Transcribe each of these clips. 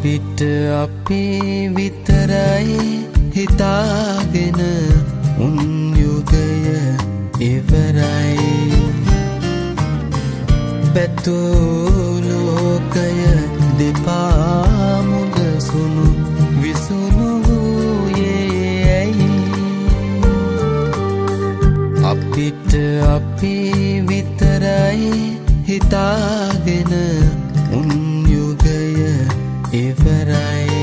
අපිට අපි විතරයි හිතාගෙන උන් යුගය ඉවරයි පැතුලෝකය දෙපා මුදසුණු විසුණු වූයේ ඇයි අපිට අපි විතරයි හිතාගෙන උන් යුගය ඉවරයි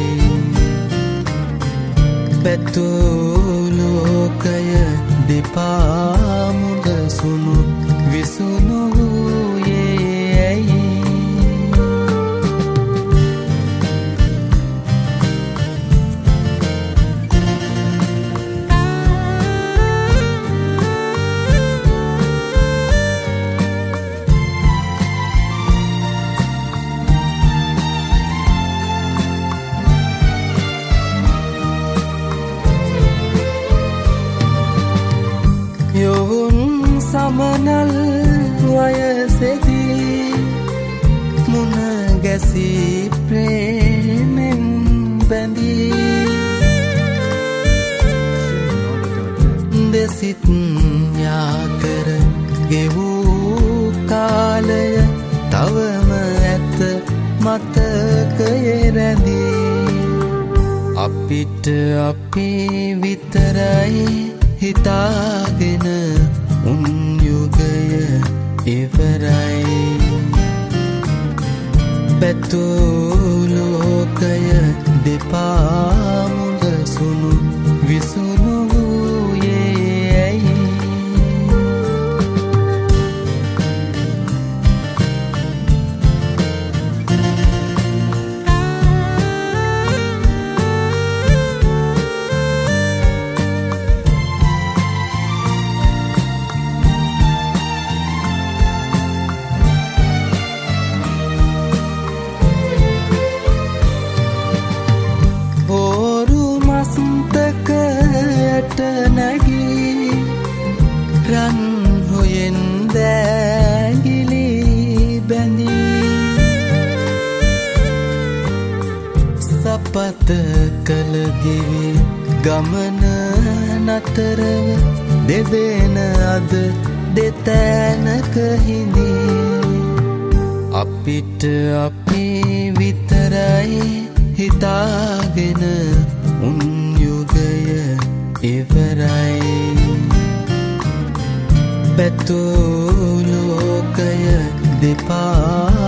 පැතුලෝකය දෙපා මුදසුණු විසුණු වූයේ ඇයි යොවුන් සමනල් වයසෙදී මුණ ගැසී ප්‍රේමෙන් බැඳී දෙසිත් යාකර ගෙවූ කාලය තවම ඇත මතකයේ රැඳී අපිට අපි විතරයි හිතාගෙන උන් යුගය ඉවරයි පැතුලෝකය දෙපා මුදසුණු විසුණු වූයේ ඇයි නැගී රන් හොයෙන් දෑගිලි බැඳී සපත කළ දිවි ගමන නතරව දෙදෙන අද දෙතැනක හිඳී අපිට අපි විතරයි හිතාගෙන උන් යුගය ඉවරයි පැතුලෝකය දෙපා